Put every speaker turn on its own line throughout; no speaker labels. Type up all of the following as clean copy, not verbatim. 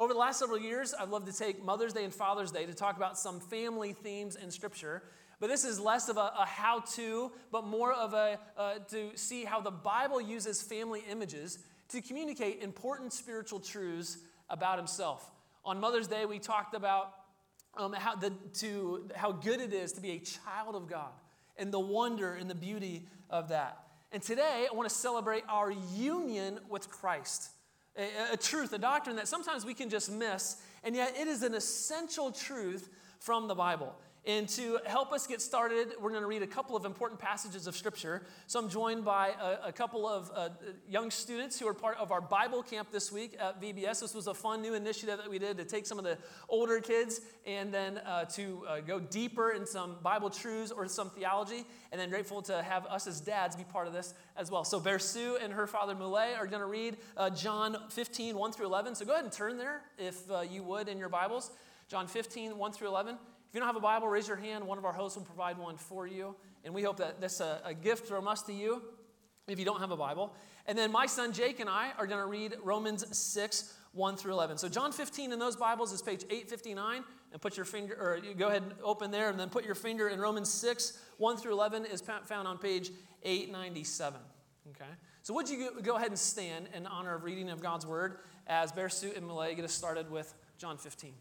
Over the last several years, I've loved to take Mother's Day and Father's Day to talk about some family themes in Scripture. But this is less of a how-to, but more of to see how the Bible uses family images to communicate important spiritual truths about himself. On Mother's Day, we talked about how good it is to be a child of God and the wonder and the beauty of that. And today, I want to celebrate our union with Christ. A truth, a doctrine that sometimes we can just miss, and yet it is an essential truth from the Bible. And to help us get started, we're going to read a couple of important passages of Scripture. So I'm joined by a couple of young students who are part of our Bible camp this week at VBS. This was a fun new initiative that we did to take some of the older kids and then to go deeper in some Bible truths or some theology. And then grateful to have us as dads be part of this as well. So Bersu and her father Mulay are going to read John 15, 1 through 11. So go ahead and turn there if you would in your Bibles. John 15, 1 through 11. If you don't have a Bible, raise your hand. One of our hosts will provide one for you. And we hope that this is a gift from us to you if you don't have a Bible. And then my son Jake and I are going to read Romans 6, 1 through 11. So John 15 in those Bibles is page 859. And put your finger, or you go ahead and open there, and then put your finger in Romans 6, 1 through 11 is found on page 897. Okay? So would you go ahead and stand in honor of reading of God's Word as Bersu and Malay get us started with John 15.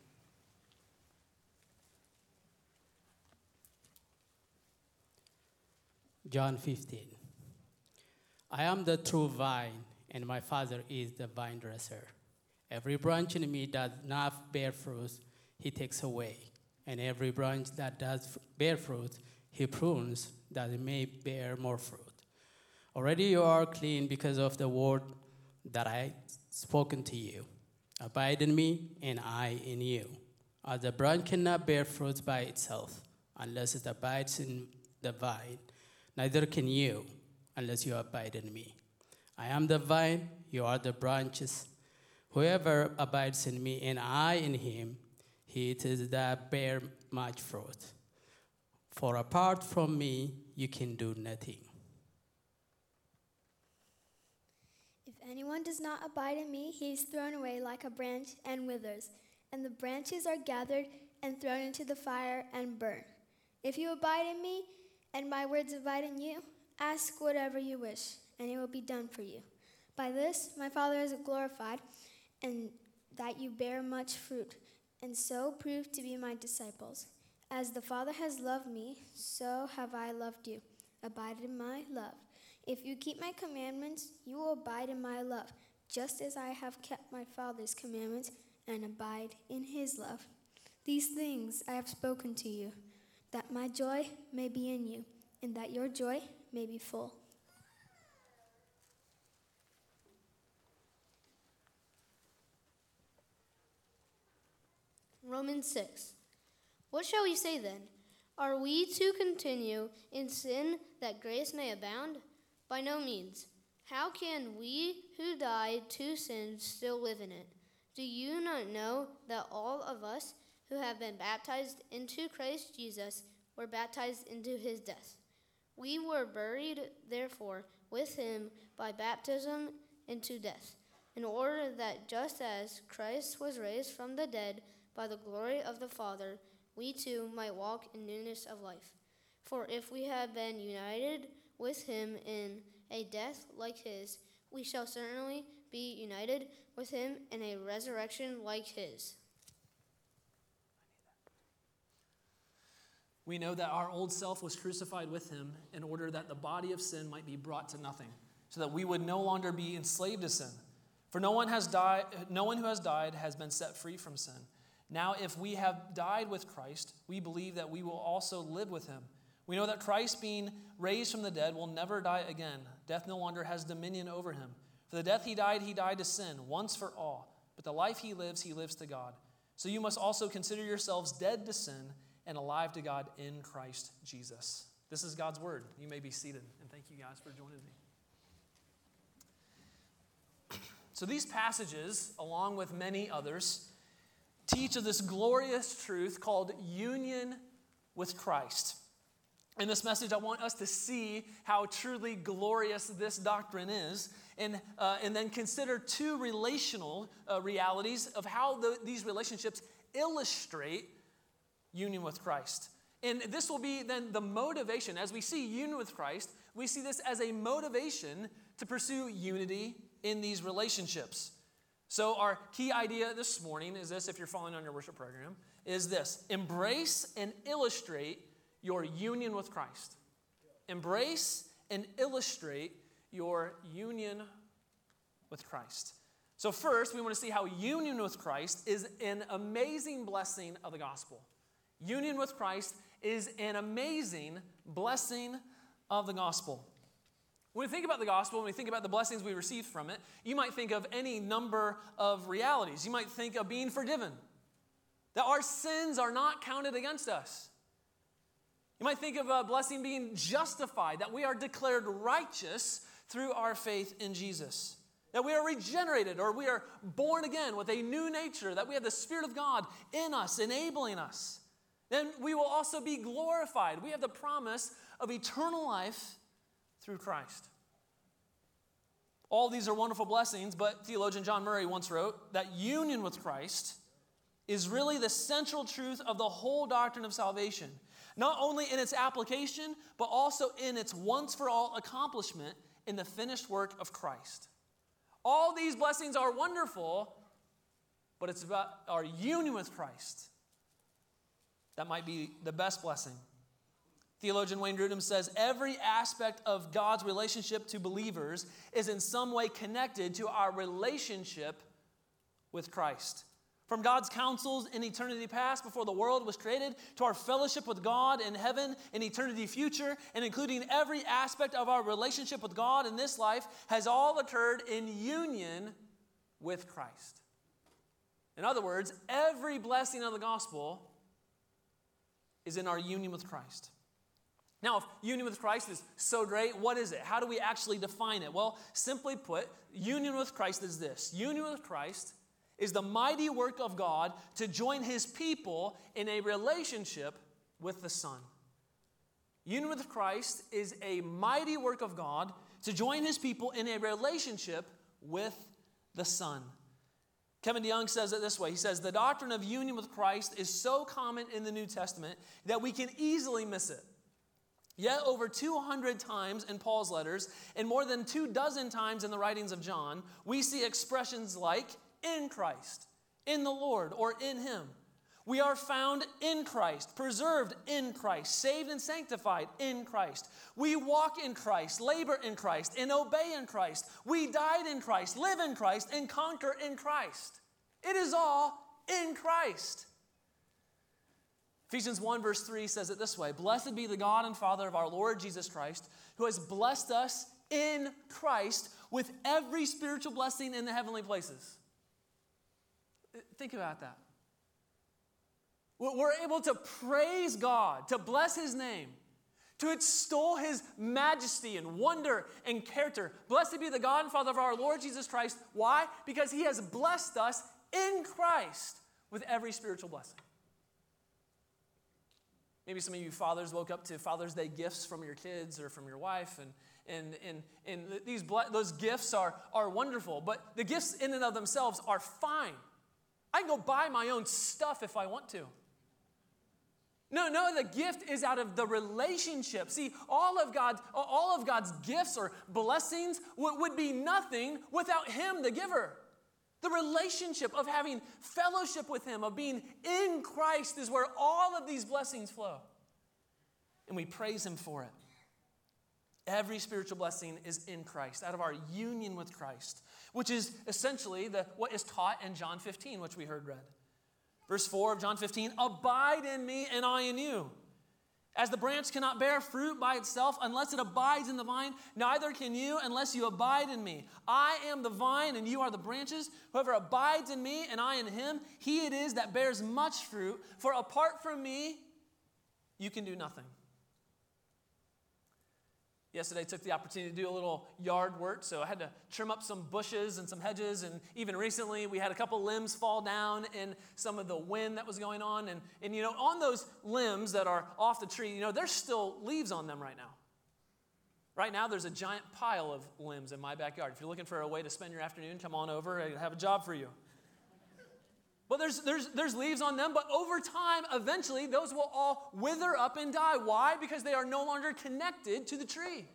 John 15. I am the true vine, and my Father is the vine dresser. Every branch in me does not bear fruit, he takes away. And every branch that does bear fruit, he prunes, that it may bear more fruit. Already you are clean because of the word that I spoken to you. Abide in me, and I in you. As the branch cannot bear fruit by itself, unless it abides in the vine, neither can you, unless you abide in me. I am the vine, you are the branches. Whoever abides in me and I in him, he it is that bear much fruit. For apart from me, you can do nothing.
If anyone does not abide in me, he is thrown away like a branch and withers, and the branches are gathered and thrown into the fire and burned. If you abide in me, and my words abide in you, ask whatever you wish, and it will be done for you. By this my Father is glorified, and that you bear much fruit, and so prove to be my disciples. As the Father has loved me, so have I loved you. Abide in my love. If you keep my commandments, you will abide in my love, just as I have kept my Father's commandments and abide in his love. These things I have spoken to you, that my joy may be in you, and that your joy may be full.
Romans 6. What shall we say then? Are we to continue in sin that grace may abound? By no means. How can we who died to sin still live in it? Do you not know that all of us who have been baptized into Christ Jesus were baptized into his death? We were buried, therefore, with him by baptism into death, in order that just as Christ was raised from the dead by the glory of the Father, we too might walk in newness of life. For if we have been united with him in a death like his, we shall certainly be united with him in a resurrection like his.
We know that our old self was crucified with him in order that the body of sin might be brought to nothing, so that we would no longer be enslaved to sin. For no one who has died has been set free from sin. Now, if we have died with Christ, we believe that we will also live with him. We know that Christ, being raised from the dead, will never die again. Death no longer has dominion over him. For the death he died to sin, once for all. But the life he lives to God. So you must also consider yourselves dead to sin and alive to God in Christ Jesus. This is God's word. You may be seated. And thank you guys for joining me. So these passages, along with many others, teach of this glorious truth called union with Christ. In this message, I want us to see how truly glorious this doctrine is, and then consider two relational realities of how these relationships illustrate union with Christ. And this will be then the motivation. As we see union with Christ, we see this as a motivation to pursue unity in these relationships. So our key idea this morning is this, if you're following on your worship program, is this: embrace and illustrate your union with Christ. Embrace and illustrate your union with Christ. So first, we want to see how union with Christ is an amazing blessing of the gospel. Union with Christ is an amazing blessing of the gospel. When we think about the gospel, when we think about the blessings we receive from it, you might think of any number of realities. You might think of being forgiven, that our sins are not counted against us. You might think of a blessing being justified, that we are declared righteous through our faith in Jesus. That we are regenerated, or we are born again with a new nature, that we have the Spirit of God in us, enabling us. Then we will also be glorified. We have the promise of eternal life through Christ. All these are wonderful blessings, but theologian John Murray once wrote that union with Christ is really the central truth of the whole doctrine of salvation. Not only in its application, but also in its once-for-all accomplishment in the finished work of Christ. All these blessings are wonderful, but it's about our union with Christ that might be the best blessing. Theologian Wayne Grudem says, every aspect of God's relationship to believers is in some way connected to our relationship with Christ. From God's counsels in eternity past, before the world was created, to our fellowship with God in heaven in eternity future, and including every aspect of our relationship with God in this life, has all occurred in union with Christ. In other words, every blessing of the gospel is in our union with Christ. Now, if union with Christ is so great, what is it? How do we actually define it? Well, simply put, union with Christ is this. Union with Christ is the mighty work of God to join his people in a relationship with the Son. Union with Christ is a mighty work of God to join his people in a relationship with the Son. Kevin DeYoung says it this way. He says, the doctrine of union with Christ is so common in the New Testament that we can easily miss it. Yet over 200 times in Paul's letters and more than 24 times in the writings of John, we see expressions like in Christ, in the Lord, or in him. We are found in Christ, preserved in Christ, saved and sanctified in Christ. We walk in Christ, labor in Christ, and obey in Christ. We died in Christ, live in Christ, and conquer in Christ. It is all in Christ. Ephesians 1 verse 3 says it this way: blessed be the God and Father of our Lord Jesus Christ, who has blessed us in Christ with every spiritual blessing in the heavenly places. Think about that. We're able to praise God, to bless his name, to extol his majesty and wonder and character. Blessed be the God and Father of our Lord Jesus Christ. Why? Because he has blessed us in Christ with every spiritual blessing. Maybe some of you fathers woke up to Father's Day gifts from your kids or from your wife, and those gifts are wonderful, but the gifts in and of themselves are fine. I can go buy my own stuff if I want to. No, the gift is out of the relationship. See, all of God's gifts or blessings would be nothing without him, the giver. The relationship of having fellowship with him, of being in Christ, is where all of these blessings flow. And we praise him for it. Every spiritual blessing is in Christ, out of our union with Christ, which is essentially what is taught in John 15, which we heard read. Verse 4 of John 15, abide in me and I in you. As the branch cannot bear fruit by itself unless it abides in the vine, neither can you unless you abide in me. I am the vine and you are the branches. Whoever abides in me and I in him, he it is that bears much fruit. For apart from me, you can do nothing. Yesterday, took the opportunity to do a little yard work, so I had to trim up some bushes and some hedges, and even recently, we had a couple limbs fall down in some of the wind that was going on, and on those limbs that are off the tree, there's still leaves on them right now. Right now, there's a giant pile of limbs in my backyard. If you're looking for a way to spend your afternoon, come on over. I have a job for you. But there's leaves on them, but over time, eventually, those will all wither up and die. Why? Because they are no longer connected to the tree.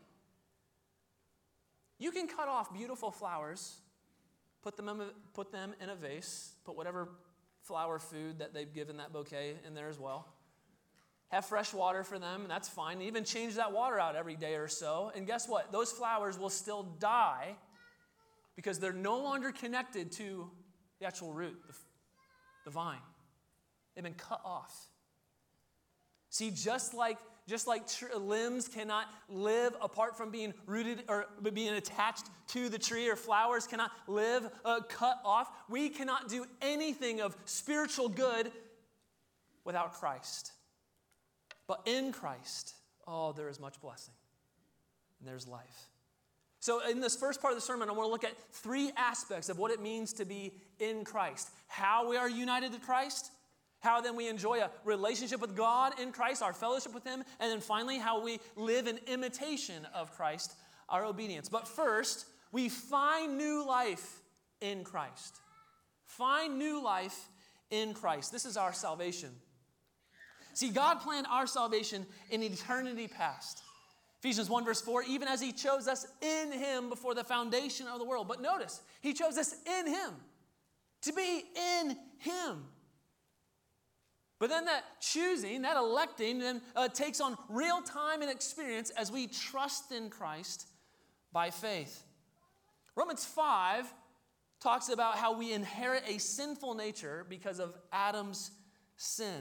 You can cut off beautiful flowers, put them in a vase, put whatever flower food that they've given that bouquet in there as well. Have fresh water for them, and that's fine. Even change that water out every day or so. And guess what? Those flowers will still die because they're no longer connected to the actual root, the vine. They've been cut off. See, just like limbs cannot live apart from being rooted or being attached to the tree, or flowers cannot live cut off, we cannot do anything of spiritual good without Christ. But in Christ, there is much blessing, and there's life. So in this first part of the sermon, I want to look at 3 aspects of what it means to be in Christ. How we are united to Christ, how then we enjoy a relationship with God in Christ, our fellowship with Him, and then finally how we live in imitation of Christ, our obedience. But first, we find new life in Christ. Find new life in Christ. This is our salvation. See, God planned our salvation in eternity past. Ephesians 1 verse 4, even as He chose us in Him before the foundation of the world. But notice, He chose us in Him, to be in Him. But then that choosing, that electing, then takes on real time and experience as we trust in Christ by faith. Romans 5 talks about how we inherit a sinful nature because of Adam's sin.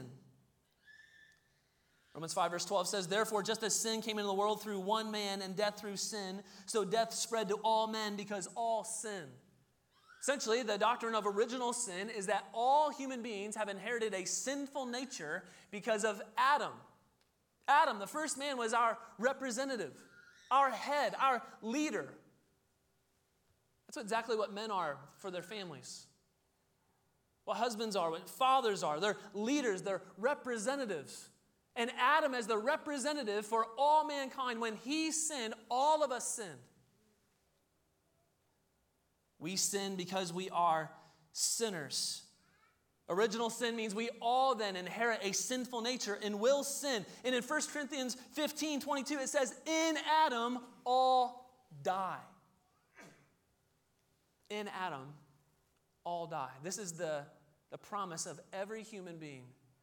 Romans 5 verse 12 says, therefore, just as sin came into the world through one man and death through sin, so death spread to all men because all sinned. Essentially, the doctrine of original sin is that all human beings have inherited a sinful nature because of Adam. Adam, the first man, was our representative, our head, our leader. That's exactly what men are for their families. What husbands are, what fathers are. They're leaders, they're representatives. And Adam, as the representative for all mankind, when he sinned, all of us sinned. We sin because we are sinners. Original sin means we all then inherit a sinful nature and will sin. And in 1 Corinthians 15:22, it says, in Adam all die. In Adam all die. This is the promise of every human being.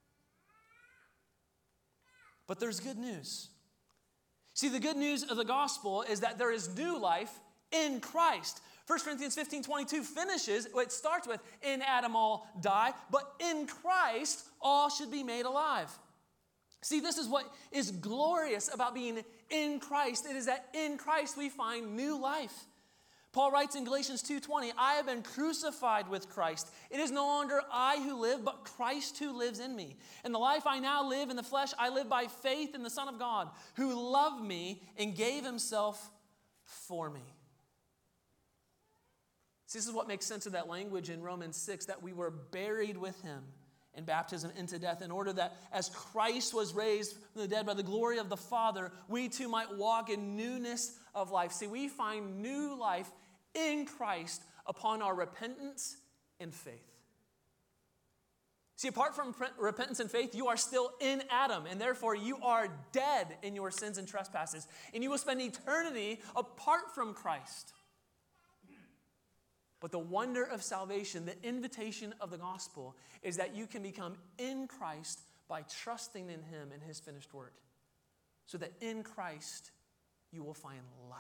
But there's good news. See, the good news of the gospel is that there is new life in Christ. 1 Corinthians 15:22 finishes, it starts with, in Adam all die, but in Christ all should be made alive. See, this is what is glorious about being in Christ. It is that in Christ we find new life. Paul writes in Galatians 2:20, I have been crucified with Christ. It is no longer I who live, but Christ who lives in me. And the life I now live in the flesh, I live by faith in the Son of God, who loved me and gave Himself for me. See, this is what makes sense of that language in Romans 6, that we were buried with Him in baptism into death, in order that as Christ was raised from the dead by the glory of the Father, we too might walk in newness of life. See, we find new life in Christ upon our repentance and faith. See, apart from repentance and faith, you are still in Adam, and therefore you are dead in your sins and trespasses, and you will spend eternity apart from Christ. But the wonder of salvation, the invitation of the gospel, is that you can become in Christ by trusting in Him and His finished work, so that in Christ you will find life.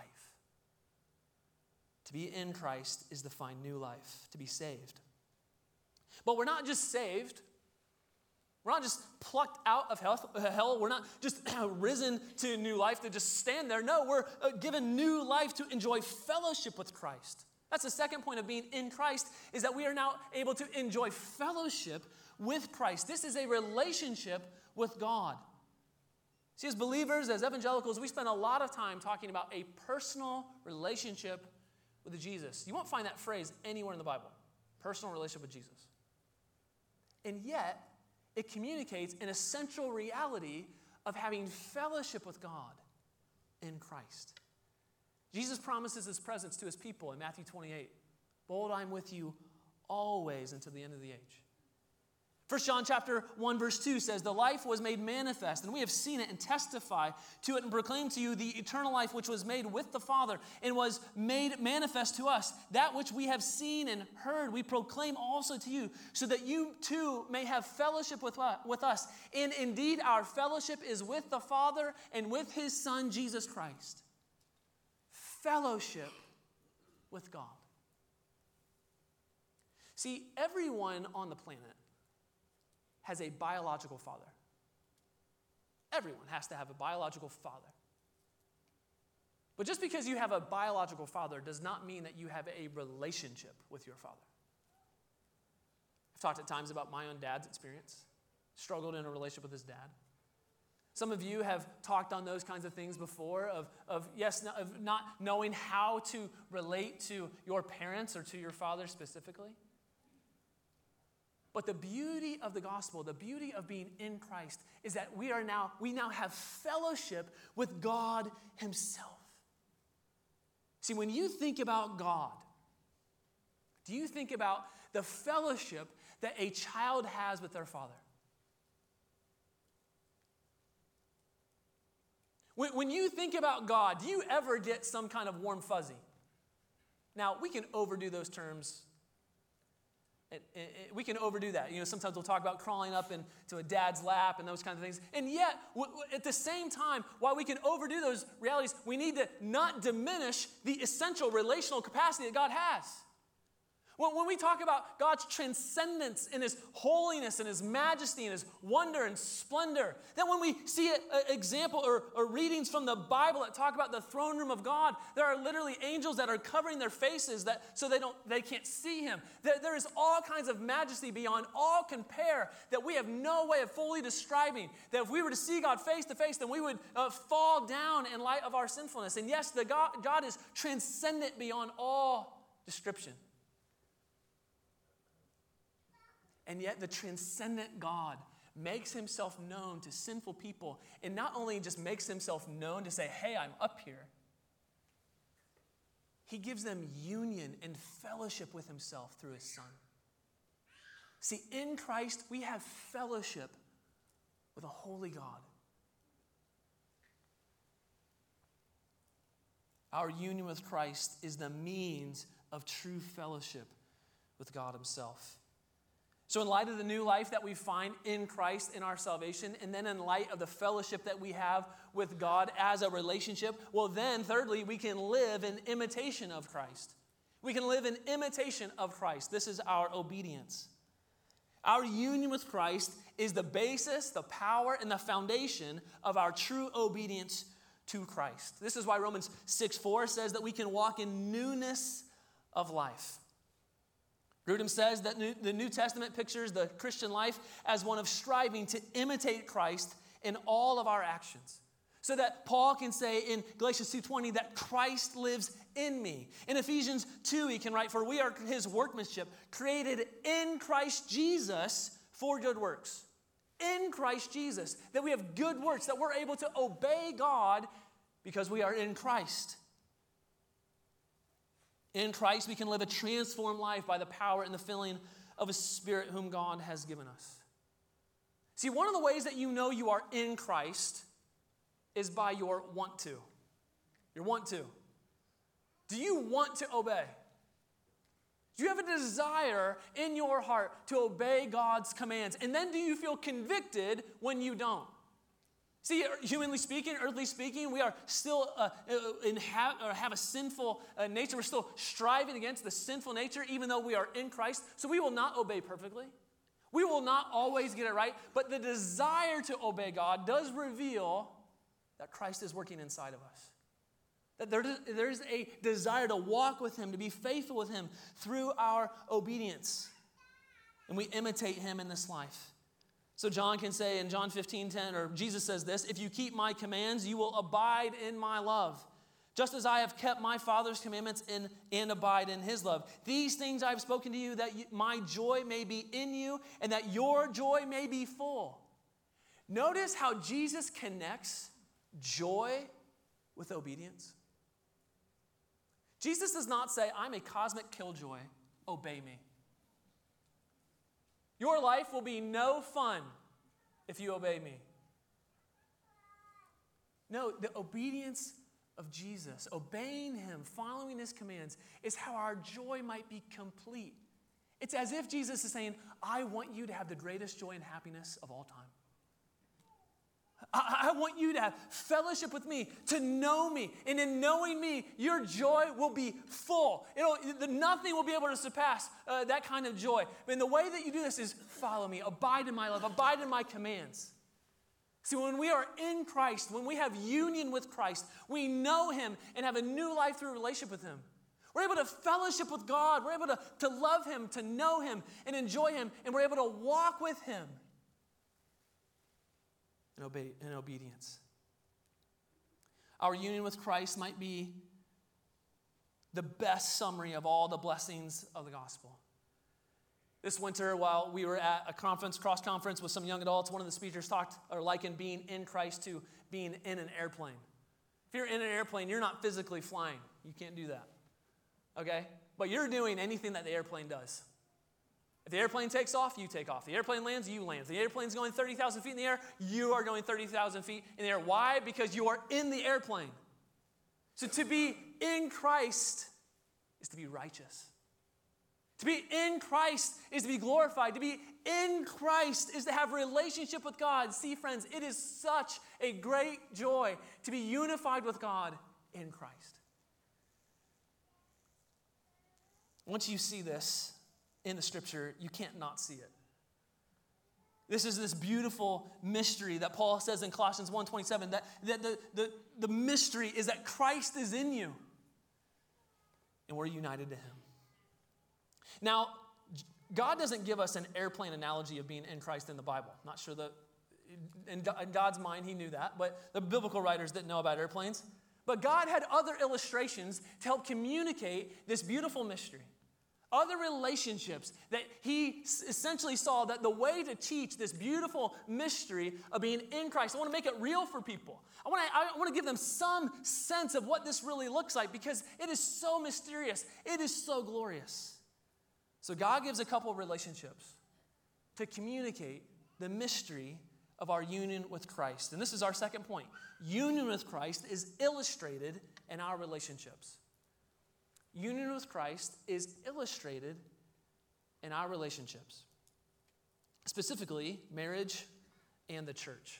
To be in Christ is to find new life, to be saved. But we're not just saved. We're not just plucked out of hell. We're not just risen to new life to just stand there. No, we're given new life to enjoy fellowship with Christ. That's the second point of being in Christ, is that we are now able to enjoy fellowship with Christ. This is a relationship with God. See, as believers, as evangelicals, we spend a lot of time talking about a personal relationship with Jesus. You won't find that phrase anywhere in the Bible. Personal relationship with Jesus. And yet, it communicates an essential reality of having fellowship with God in Christ. Jesus promises his presence to his people in Matthew 28. Behold, I am with you always until the end of the age. 1 John chapter 1 verse 2 says, the life was made manifest, and we have seen it and testify to it and proclaim to you the eternal life which was made with the Father and was made manifest to us. That which we have seen and heard we proclaim also to you, so that you too may have fellowship with us. And indeed our fellowship is with the Father and with his Son Jesus Christ. Fellowship with God. See, everyone on the planet has a biological father. Everyone has to have a biological father. But just because you have a biological father does not mean that you have a relationship with your father. I've talked at times about my own dad's experience. Struggled in a relationship with his dad. Some of you have talked on those kinds of things before, of not knowing how to relate to your parents or to your father specifically. But the beauty of the gospel, the beauty of being in Christ, is that we now have fellowship with God himself. See, when you think about God, do you think about the fellowship that a child has with their father? When you think about God, do you ever get some kind of warm fuzzy? Now, we can overdo those terms. We can overdo that. Sometimes we'll talk about crawling up into a dad's lap and those kinds of things. And yet, at the same time, while we can overdo those realities, we need to not diminish the essential relational capacity that God has. When we talk about God's transcendence and his holiness and his majesty and his wonder and splendor, then when we see an example or readings from the Bible that talk about the throne room of God, there are literally angels that are covering their faces so they can't see him. There is all kinds of majesty beyond all compare that we have no way of fully describing. That if we were to see God face to face, then we would fall down in light of our sinfulness. And yes, God is transcendent beyond all description. And yet the transcendent God makes himself known to sinful people, and not only just makes himself known to say, hey, I'm up here. He gives them union and fellowship with himself through his Son. See, in Christ, we have fellowship with a holy God. Our union with Christ is the means of true fellowship with God himself. So in light of the new life that we find in Christ in our salvation, and then in light of the fellowship that we have with God as a relationship, well then, thirdly, we can live in imitation of Christ. We can live in imitation of Christ. This is our obedience. Our union with Christ is the basis, the power, and the foundation of our true obedience to Christ. This is why Romans 6:4 says that we can walk in newness of life. Grudem says that the New Testament pictures the Christian life as one of striving to imitate Christ in all of our actions. So that Paul can say in Galatians 2:20 that Christ lives in me. In Ephesians 2 he can write, for we are his workmanship, created in Christ Jesus for good works. In Christ Jesus. That we have good works, that we're able to obey God because we are in Christ. In Christ, we can live a transformed life by the power and the filling of a Spirit whom God has given us. See, one of the ways that you know you are in Christ is by your want to. Your want to. Do you want to obey? Do you have a desire in your heart to obey God's commands? And then do you feel convicted when you don't? See, humanly speaking, earthly speaking, we are still have a sinful nature. We're still striving against the sinful nature, even though we are in Christ. So we will not obey perfectly. We will not always get it right. But the desire to obey God does reveal that Christ is working inside of us. That there is a desire to walk with him, to be faithful with him through our obedience. And we imitate him in this life. So John can say in John 15:10, or Jesus says this, if you keep my commands, you will abide in my love, just as I have kept my Father's commandments and abide in his love. These things I have spoken to you, that my joy may be in you, and that your joy may be full. Notice how Jesus connects joy with obedience. Jesus does not say, I'm a cosmic killjoy, obey me. Your life will be no fun if you obey me. No, the obedience of Jesus, obeying him, following his commands, is how our joy might be complete. It's as if Jesus is saying, I want you to have the greatest joy and happiness of all time. I want you to have fellowship with me, to know me. And in knowing me, your joy will be full. Nothing will be able to surpass that kind of joy. And the way that you do this is follow me, abide in my love, abide in my commands. See, when we are in Christ, when we have union with Christ, we know him and have a new life through a relationship with him. We're able to fellowship with God. We're able to love him, to know him, and enjoy him. And we're able to walk with him in obedience. Our union with Christ might be the best summary of all the blessings of the gospel. This winter, while we were at a conference, cross conference with some young adults, one of the speakers likened being in Christ to being in an airplane. If you're in an airplane, you're not physically flying. You can't do that. Okay? But you're doing anything that the airplane does. If the airplane takes off, you take off. If the airplane lands, you land. If the airplane's going 30,000 feet in the air, you are going 30,000 feet in the air. Why? Because you are in the airplane. So to be in Christ is to be righteous. To be in Christ is to be glorified. To be in Christ is to have a relationship with God. See, friends, it is such a great joy to be unified with God in Christ. Once you see this in the scripture, you can't not see it. This is this beautiful mystery that Paul says in Colossians 1:27, that the mystery is that Christ is in you and we're united to him. Now, God doesn't give us an airplane analogy of being in Christ in the Bible. Not sure that in God's mind he knew that, but the biblical writers didn't know about airplanes. But God had other illustrations to help communicate this beautiful mystery. Other relationships that he essentially saw that the way to teach this beautiful mystery of being in Christ, I want to make it real for people. I want to give them some sense of what this really looks like because it is so mysterious. It is so glorious. So God gives a couple of relationships to communicate the mystery of our union with Christ. And this is our second point. Union with Christ is illustrated in our relationships. Union with Christ is illustrated in our relationships, specifically marriage and the church.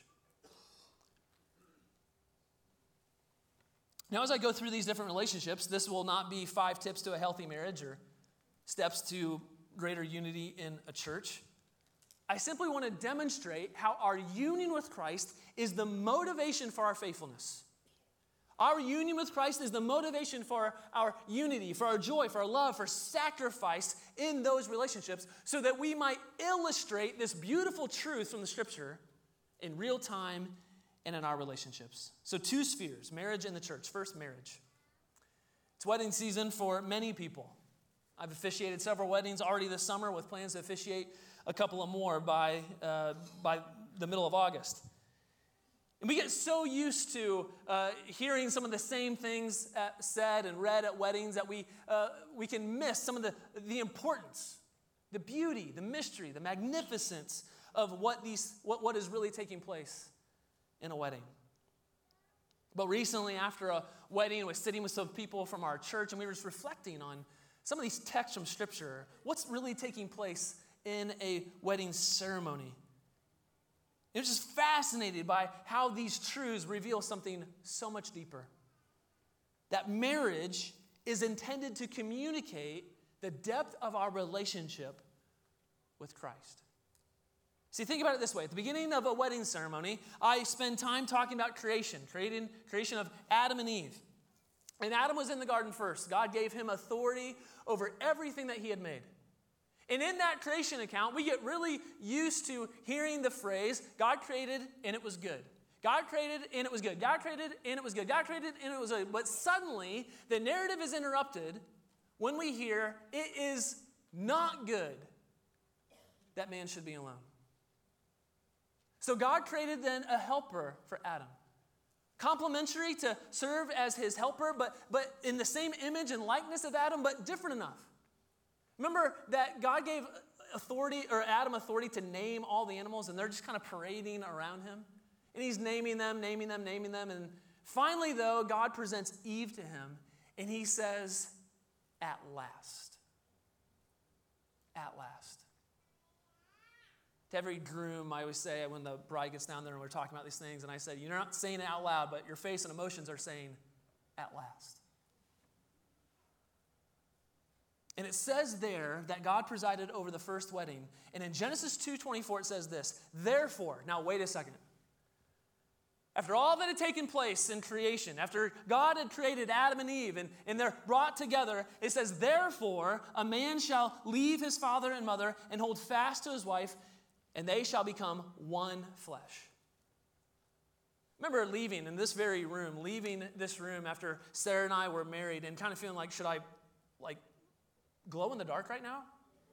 Now, as I go through these different relationships, this will not be 5 tips to a healthy marriage or steps to greater unity in a church. I simply want to demonstrate how our union with Christ is the motivation for our faithfulness. Our union with Christ is the motivation for our unity, for our joy, for our love, for sacrifice in those relationships so that we might illustrate this beautiful truth from the Scripture in real time and in our relationships. So 2 spheres, marriage and the church. First, marriage. It's wedding season for many people. I've officiated several weddings already this summer with plans to officiate a couple of more by the middle of August. And we get so used to hearing some of the same things said and read at weddings that we can miss some of the importance, the beauty, the mystery, the magnificence of what is really taking place in a wedding. But recently, after a wedding, I was sitting with some people from our church, and we were just reflecting on some of these texts from Scripture. What's really taking place in a wedding ceremony? I was just fascinated by how these truths reveal something so much deeper. That marriage is intended to communicate the depth of our relationship with Christ. See, think about it this way. At the beginning of a wedding ceremony, I spend time talking about creation of Adam and Eve. And Adam was in the garden first. God gave him authority over everything that he had made. And in that creation account, we get really used to hearing the phrase, God created and it was good. God created and it was good. God created and it was good. God created and it was good. But suddenly, the narrative is interrupted when we hear it is not good that man should be alone. So God created then a helper for Adam. Complementary to serve as his helper, but in the same image and likeness of Adam, but different enough. Remember that God gave Adam authority to name all the animals, and they're just kind of parading around him. And he's naming them. And finally, though, God presents Eve to him, and he says, at last. At last. To every groom, I always say, when the bride gets down there and we're talking about these things, and I said, you're not saying it out loud, but your face and emotions are saying, at last. And it says there that God presided over the first wedding. And in Genesis 2:24, it says this, therefore, now wait a second. After all that had taken place in creation, after God had created Adam and Eve, and they're brought together, it says, therefore, a man shall leave his father and mother and hold fast to his wife, and they shall become one flesh. Remember leaving this room after Sarah and I were married and kind of feeling like, should I glow in the dark right now?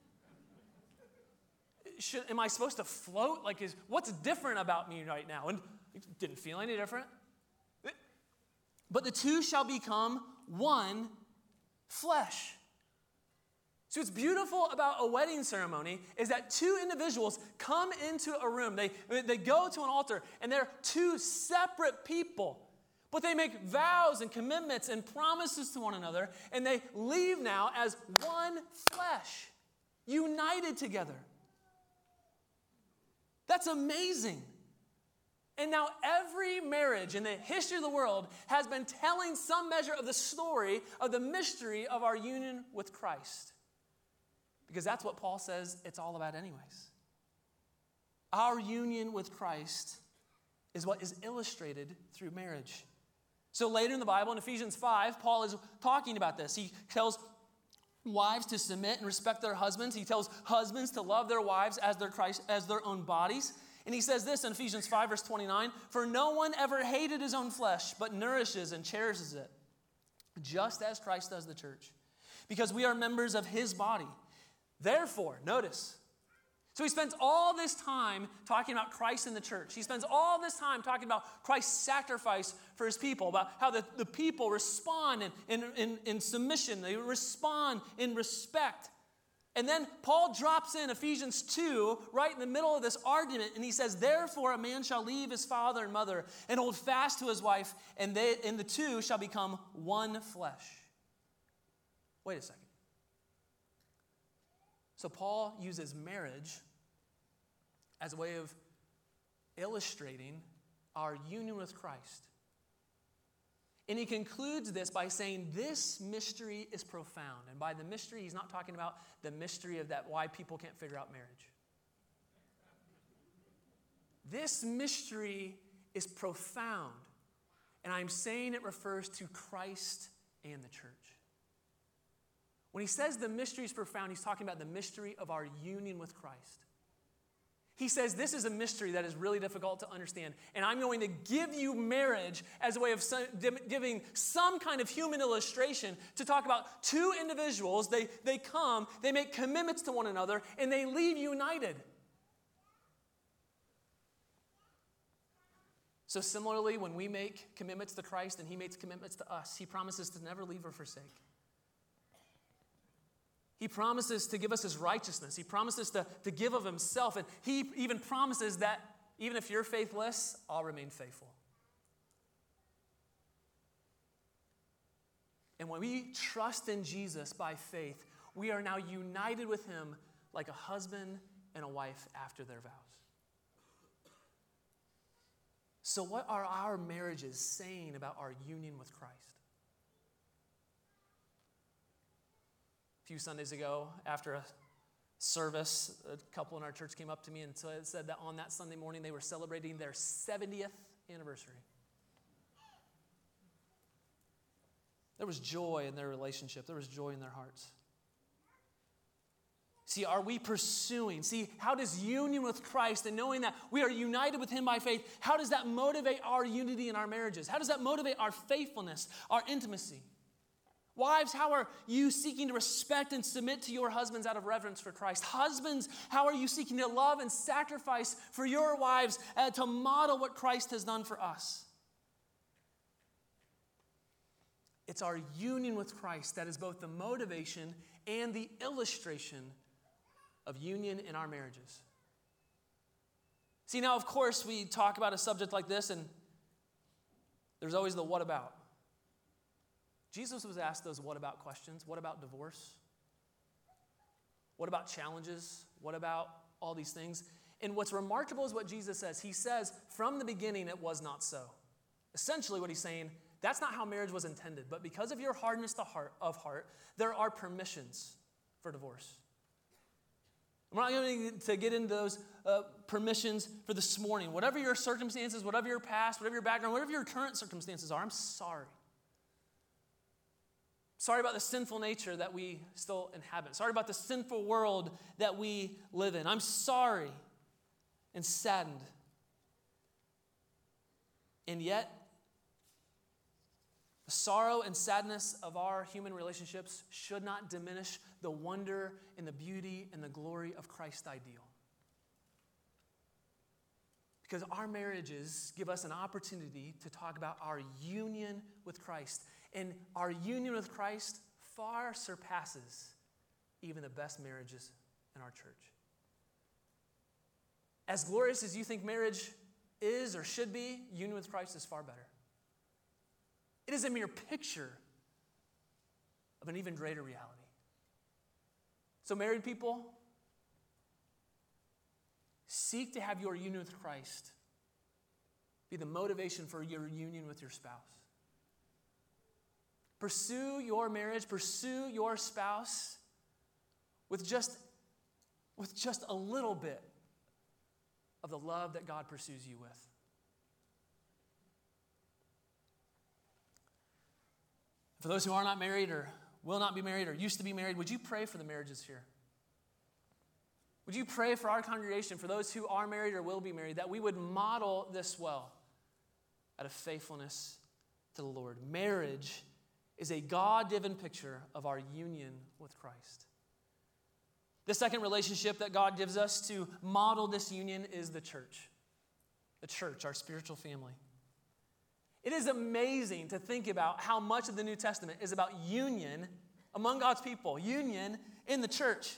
Am I supposed to float? What's different about me right now? And it didn't feel any different. But the two shall become one flesh. So what's beautiful about a wedding ceremony is that two individuals come into a room. They go to an altar, and they're two separate people. But they make vows and commitments and promises to one another, and they leave now as one flesh, united together. That's amazing. And now every marriage in the history of the world has been telling some measure of the story of the mystery of our union with Christ. Because that's what Paul says it's all about anyways. Our union with Christ is what is illustrated through marriage. So later in the Bible, in Ephesians 5, Paul is talking about this. He tells wives to submit and respect their husbands. He tells husbands to love their wives as their own bodies. And he says this in Ephesians 5, verse 29, for no one ever hated his own flesh, but nourishes and cherishes it, just as Christ does the church, because we are members of his body. Therefore, notice, so he spends all this time talking about Christ in the church. He spends all this time talking about Christ's sacrifice for his people, about how the people respond in submission. They respond in respect. And then Paul drops in Ephesians 2 right in the middle of this argument, and he says, therefore a man shall leave his father and mother and hold fast to his wife, and the two shall become one flesh. Wait a second. So Paul uses marriage as a way of illustrating our union with Christ. And he concludes this by saying this mystery is profound. And by the mystery, he's not talking about the mystery of that why people can't figure out marriage. This mystery is profound. And I'm saying it refers to Christ and the church. When he says the mystery is profound, he's talking about the mystery of our union with Christ. He says this is a mystery that is really difficult to understand, and I'm going to give you marriage as a way of giving some kind of human illustration to talk about two individuals. They come, they make commitments to one another, and they leave united. So similarly, when we make commitments to Christ and he makes commitments to us, he promises to never leave or forsake. He promises to give us his righteousness. He promises to give of himself. And he even promises that even if you're faithless, I'll remain faithful. And when we trust in Jesus by faith, we are now united with him like a husband and a wife after their vows. So what are our marriages saying about our union with Christ? A few Sundays ago, after a service, a couple in our church came up to me and said that on that Sunday morning they were celebrating their 70th anniversary. There was joy in their relationship. There was joy in their hearts. See, are we pursuing? See, how does union with Christ and knowing that we are united with him by faith, how does that motivate our unity in our marriages? How does that motivate our faithfulness, our intimacy? Wives, how are you seeking to respect and submit to your husbands out of reverence for Christ? Husbands, how are you seeking to love and sacrifice for your wives to model what Christ has done for us? It's our union with Christ that is both the motivation and the illustration of union in our marriages. See, now, of course, we talk about a subject like this, and there's always the what about. Jesus was asked those what about questions. What about divorce? What about challenges? What about all these things? And what's remarkable is what Jesus says. He says, from the beginning, it was not so. Essentially, what he's saying, that's not how marriage was intended. But because of your hardness of heart, there are permissions for divorce. I'm not going to get into those permissions for this morning. Whatever your circumstances, whatever your past, whatever your background, whatever your current circumstances are, I'm sorry. Sorry about the sinful nature that we still inhabit. Sorry about the sinful world that we live in. I'm sorry and saddened. And yet, the sorrow and sadness of our human relationships should not diminish the wonder and the beauty and the glory of Christ's ideal. Because our marriages give us an opportunity to talk about our union with Christ. And our union with Christ far surpasses even the best marriages in our church. As glorious as you think marriage is or should be, union with Christ is far better. It is a mere picture of an even greater reality. So, married people, seek to have your union with Christ be the motivation for your union with your spouse. Pursue your marriage, pursue your spouse with just a little bit of the love that God pursues you with. For those who are not married or will not be married or used to be married, would you pray for the marriages here? Would you pray for our congregation, for those who are married or will be married, that we would model this well out of faithfulness to the Lord? Marriage is a God-given picture of our union with Christ. The second relationship that God gives us to model this union is the church. The church, our spiritual family. It is amazing to think about how much of the New Testament is about union among God's people, union in the church.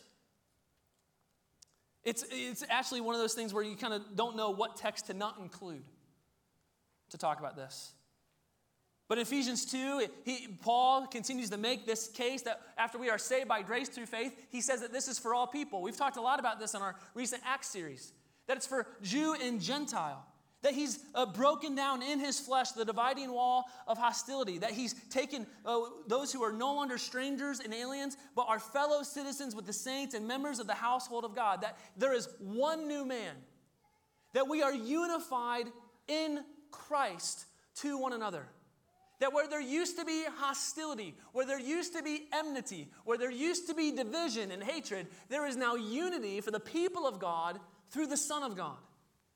It's actually one of those things where you kind of don't know what text to not include to talk about this. But in Ephesians 2, Paul continues to make this case that after we are saved by grace through faith, he says that this is for all people. We've talked a lot about this in our recent Acts series, that it's for Jew and Gentile, that he's broken down in his flesh the dividing wall of hostility, that he's taken those who are no longer strangers and aliens, but are fellow citizens with the saints and members of the household of God, that there is one new man, that we are unified in Christ to one another. That where there used to be hostility, where there used to be enmity, where there used to be division and hatred, there is now unity for the people of God through the Son of God.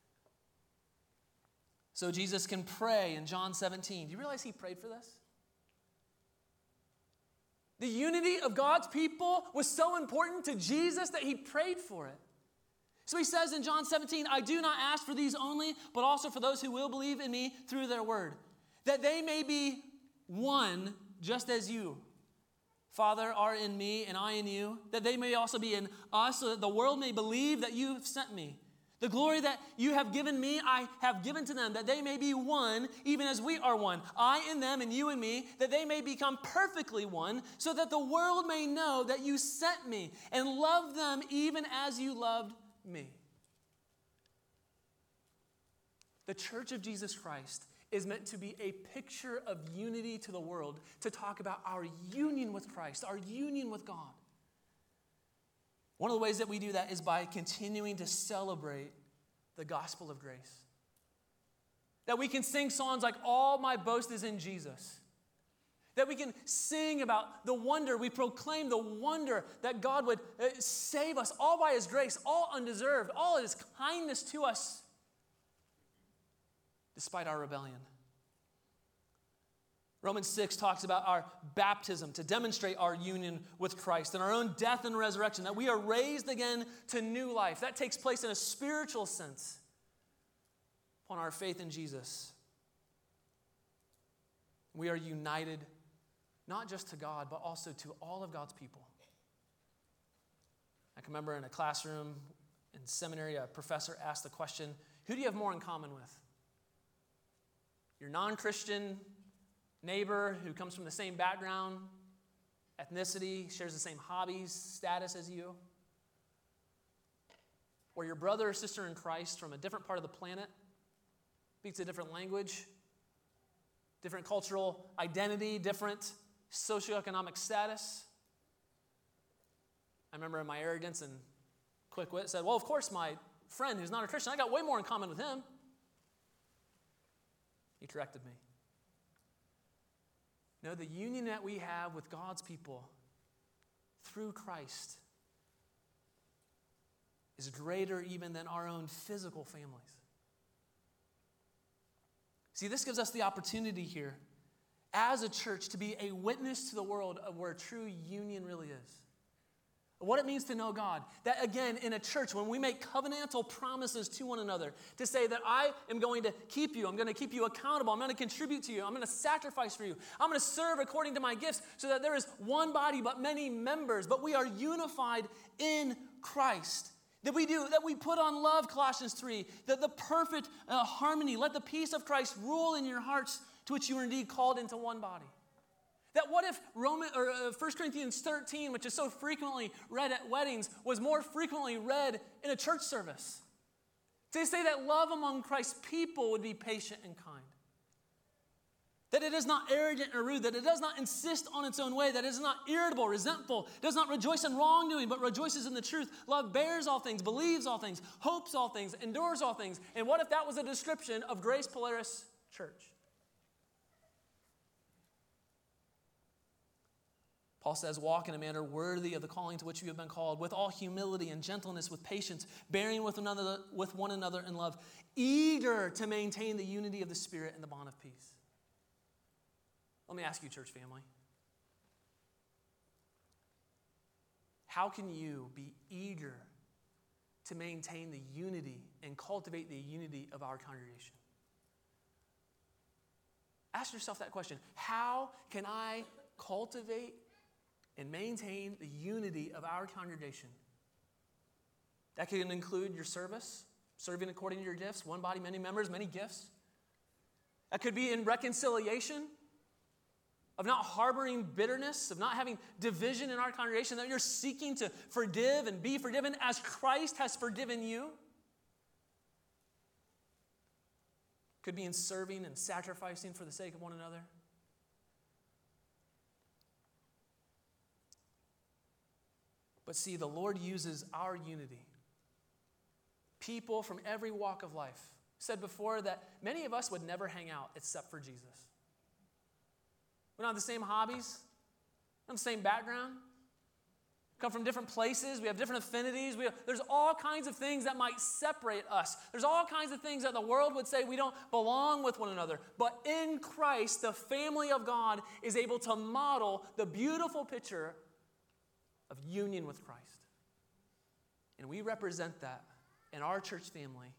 So Jesus can pray in John 17. Do you realize he prayed for this? The unity of God's people was so important to Jesus that he prayed for it. So he says in John 17, I do not ask for these only, but also for those who will believe in me through their word, that they may be one just as you, Father, are in me and I in you, that they may also be in us, so that the world may believe that you have sent me. The glory that you have given me, I have given to them, that they may be one, even as we are one. I in them and you in me, that they may become perfectly one, so that the world may know that you sent me and love them even as you loved me. The Church of Jesus Christ is meant to be a picture of unity to the world, to talk about our union with Christ, our union with God. One of the ways that we do that is by continuing to celebrate the gospel of grace. That we can sing songs like, all my boast is in Jesus. that we can sing about the wonder, we proclaim the wonder that God would save us all by his grace, all undeserved, all his kindness to us, despite our rebellion. Romans 6 talks about our baptism to demonstrate our union with Christ and our own death and resurrection, that we are raised again to new life. That takes place in a spiritual sense upon our faith in Jesus. We are united not just to God, but also to all of God's people. I can remember in a classroom in seminary, a professor asked the question, who do you have more in common with? Your non-Christian neighbor who comes from the same background, ethnicity, shares the same hobbies, status as you? Or your brother or sister in Christ from a different part of the planet, speaks a different language, different cultural identity, different socioeconomic status? I remember in my arrogance and quick wit said, well, of course, my friend who's not a Christian, I got way more in common with him. He corrected me. No, the union that we have with God's people through Christ is greater even than our own physical families. See, this gives us the opportunity here as a church to be a witness to the world of where true union really is. What it means to know God. That again, in a church, when we make covenantal promises to one another, to say that I am going to keep you, I'm going to keep you accountable, I'm going to contribute to you, I'm going to sacrifice for you, I'm going to serve according to my gifts, so that there is one body but many members, but we are unified in Christ. That we put on love, Colossians 3, that the perfect harmony, let the peace of Christ rule in your hearts, to which you are indeed called into one body. That what if 1 Corinthians 13, which is so frequently read at weddings, was more frequently read in a church service? To say that love among Christ's people would be patient and kind. That it is not arrogant or rude, that it does not insist on its own way, that it is not irritable, resentful, does not rejoice in wrongdoing, but rejoices in the truth. Love bears all things, believes all things, hopes all things, endures all things. And what if that was a description of Grace Polaris Church? Paul says, walk in a manner worthy of the calling to which you have been called, with all humility and gentleness, with patience, bearing with one another in love, eager to maintain the unity of the Spirit and the bond of peace. Let me ask you, church family, how can you be eager to maintain the unity and cultivate the unity of our congregation? Ask yourself that question. How can I cultivate and maintain the unity of our congregation? That can include your service, serving according to your gifts, one body, many members, many gifts. That could be in reconciliation, of not harboring bitterness, of not having division in our congregation, that you're seeking to forgive and be forgiven as Christ has forgiven you. Could be in serving and sacrificing for the sake of one another. But see, the Lord uses our unity. People from every walk of life. Said before that many of us would never hang out except for Jesus. We don't have the same hobbies, we don't have the same background. We come from different places, we have different affinities. There's all kinds of things that might separate us. There's all kinds of things that the world would say we don't belong with one another. But in Christ, the family of God is able to model the beautiful picture of union with Christ. And we represent that in our church family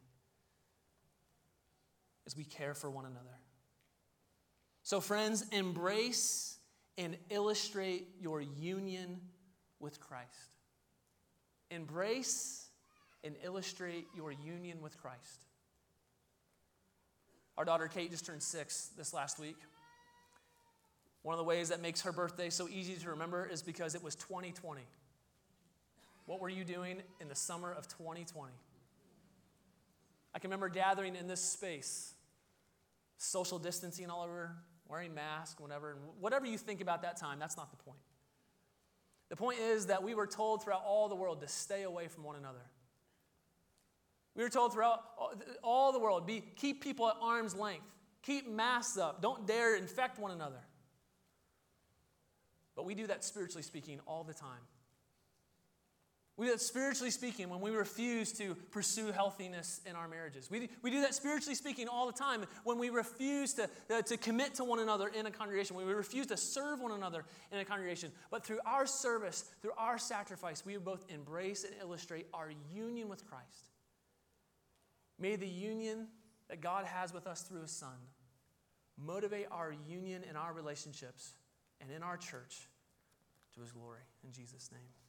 as we care for one another. So friends, embrace and illustrate your union with Christ. Embrace and illustrate your union with Christ. Our daughter Kate just turned 6 this last week. One of the ways that makes her birthday so easy to remember is because it was 2020. What were you doing in the summer of 2020? I can remember gathering in this space, social distancing all over, wearing masks, whatever. And whatever you think about that time, that's not the point. The point is that we were told throughout all the world to stay away from one another. We were told throughout all the world, keep people at arm's length. Keep masks up. Don't dare infect one another. But we do that spiritually speaking all the time. We do that spiritually speaking when we refuse to pursue healthiness in our marriages. We do that spiritually speaking all the time when we refuse to commit to one another in a congregation, when we refuse to serve one another in a congregation. But through our service, through our sacrifice, we both embrace and illustrate our union with Christ. May the union that God has with us through His Son motivate our union in our relationships and in our church to His glory. In Jesus' name.